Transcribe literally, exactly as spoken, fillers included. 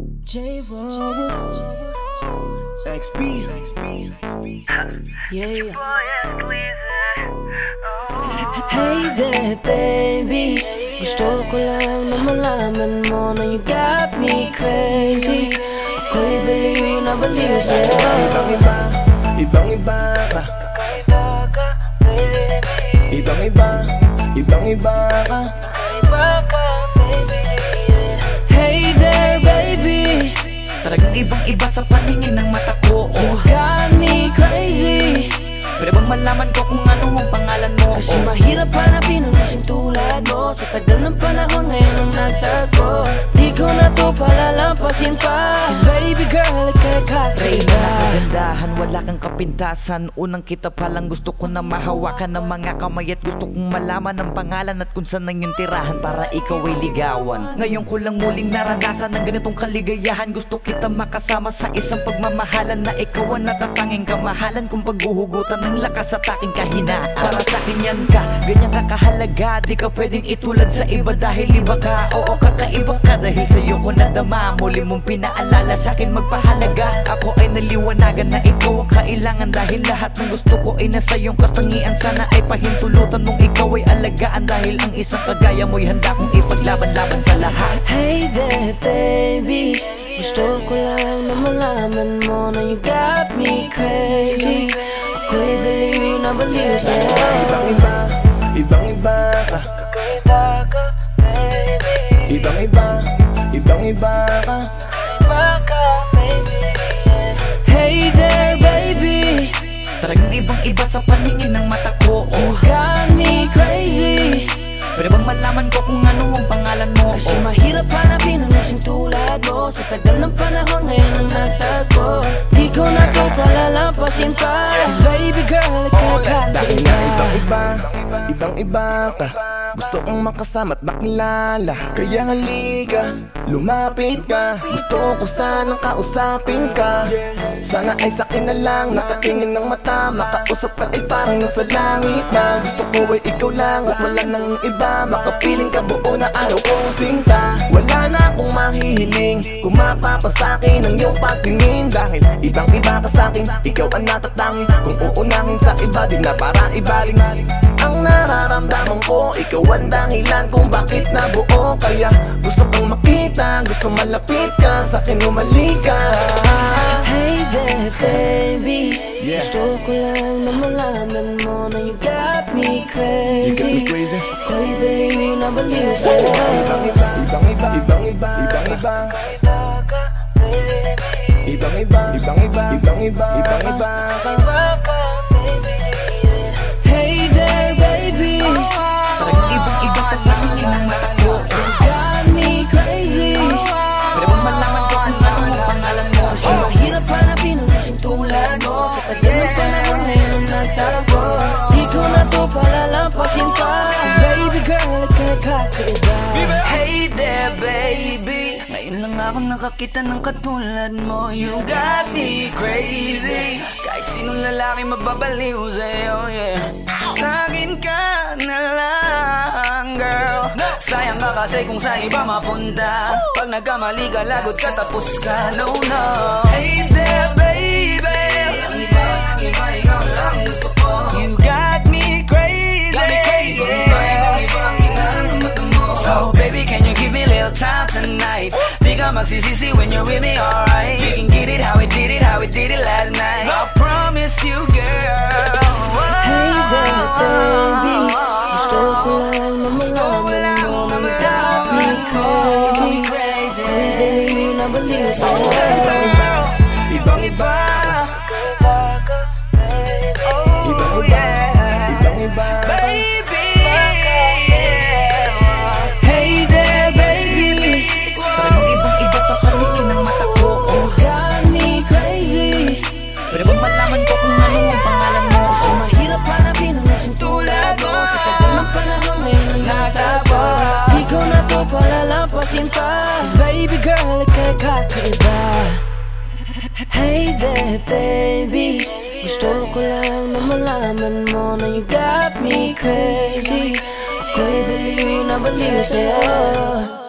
J-Roll X B, X B, X B, yeah. Hey there baby, gusto ko lang na malaman mo na you got me crazy. Ako'y baliw na baliw sa'yo. Ibang iba, ibang iba ka. Kakaiba ka baby. Ibang iba, ibang iba ka. Kakaiba ka baby, yeah. Hey there baby, Talagang ibang-iba sa paningin ng mata ko. you got me crazy. Pwede bang malaman ko kung ano ang pangalan mo? Kasi mahirap hanapin ang isang tulad mo. Sa tagal ng panahon ngayon ang nagtago. Di ko na to palalampasin pa. Cause baby girl, ika'y Reyna kakaiba. na kagandahan, wala kang kapintasan. Unang kita pa lang gusto ko na mahawakan ng mga kamay. At gusto kong malaman ang pangalan at kung saan ang iyong tirahan para ikaw ay ligawan. Ngayon ko lang muling naranasan ng ganitong kaligayahan. Gusto kita makasama sa isang pagmamahalan na ikaw ang natatanging kamahalan kung paghuhugutan ng lakas at aking kahinaan. Para sa akin yan ka, ganyan ka kahalaga. Di ka pwedeng itulad sa iba dahil iba ka. Oo, kakaiba ka dahil sa'yo ko nadama. Muli mong pinaalala sa akin magpahalaga. Ako ay naliwanagan na ikaw ang kailangan. Dahil lahat ng gusto ko ay nasa iyong katangian. Sana ay pahintulutan mong ikaw ay alagaan. Dahil ang isang kagaya mo'y handa kong ipaglaban-laban sa lahat. Hey there baby, gusto ko lang na malaman mo na you got me crazy. Ako'y baliw na baliw sa'yo. Ibang iba, ibang iba ka. Kakaiba ka baby. Ibang iba, ibang iba ka. Kakaiba ka baby, yeah. Hey there baby, Talagang ibang-iba sa paningin ng mata ko. you got me crazy. Pwede bang malaman ko kung ano ang pangalan mo? Kasi mahirap hanapin ang isang tulad mo. Sa tagal ng panahon ngayon ang nagtago. Di ko na to palalampasin pa. Cause baby girl, ika'y Dahil nga ibang kakaiba. iba, ibang iba ka. Gusto kong makasama at makilala. Kaya halika, lumapit ka. Gusto ko sanang kausapin ka. Sana ay sakin na lang, nakatingin ng mata. Makausap ka ay parang nasa langit na. Gusto ko ay ikaw lang at wala nang iba. Makapiling ka buo na araw kong sinta. Wala na akong mahihiling kung mapapasakin ang iyong pagtingin. Dahil ibang iba ka sakin, ikaw ang natatangin. Kung uunangin sa iba, di na para ibaling. Ang nararamdaman ko, ikaw ang dahilan kung bakit nabuo. Kaya gusto kong makita, gusto malapit ka, sa'kin umalik ka. Hey there baby, Yeah. gusto ko lang na malaman mo na you got me crazy. You got me crazy. Ako'y baliw na baliw sa'yo. Ibang iba, ibang iba, ibang iba, ibang iba. Kakaiba ka baby. Ibang iba, ibang iba, ibang iba, ibang iba ka. Kakaiba ka baby, yeah. Hey there baby, Talagang ibang-iba sa paningin ng mata ko. you got me crazy. Pwede bang malaman ko kung ano ang pangalan mo? Kasi mahirap hanapin ang isang tulad mo. Sa tagal ng panahon ngayon ang nagtago. Di ko na to palalampasin pa. Cause baby girl, ika'y kakaiba. Hey there baby, ngayon lang ako nakakita ng katulad mo. You got me crazy. Kahit sinong lalaki mababaliw sa'yo, yeah. Sa'kin ka na lang, girl. Sayang ka kasi kung sa iba mapunta. Pag nagkamali ka, lagot ka, tapos ka, no, no. Hey there baby, ang iba, ang iba, ikaw lang gusto ko. You got me crazy, got me crazy, yeah. So baby, can you give me a little time tonight? Di ka magsisisi when you're with me, alright? We can get it how we did it, how we did it last night. I promise you, girl. Hey there baby, gusto ko lang na malaman mo na you got me crazy. Ako'y baliw na baliw sa'yo. Ibang iba, Kakaiba ka baby. ibang Oh iba, yeah, ibang iba ka. baby. Hey there baby, Talagang ibang-iba sa paningin ng mata ko. you got me crazy. Pwede bang malaman ko kung ano ang pangalan mo? Kasi mahirap hanapin ang isang tulad mo. Sa tagal ng panahon ngayon ang nagtago. Di ko na to palalampasin pa. Cause baby girl, ika'y kakaiba. Hey there baby, gusto ko lang na malaman mo na you got me crazy. Ako'y baliw na baliw sa'yo.